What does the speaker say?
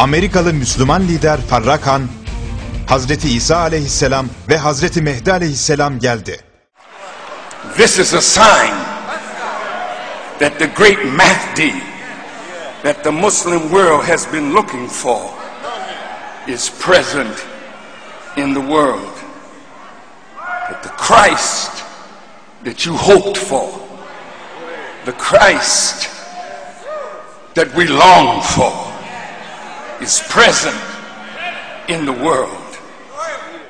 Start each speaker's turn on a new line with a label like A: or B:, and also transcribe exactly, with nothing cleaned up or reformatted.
A: Amerikalı Müslüman lider Farrakhan, Hazreti İsa aleyhisselam ve Hazreti Mehdi aleyhisselam geldi.
B: This is a sign that the great Mahdi that the Muslim world has been looking for is present in the world. That the Christ that you hoped for, the Christ that we long for, is present in the world.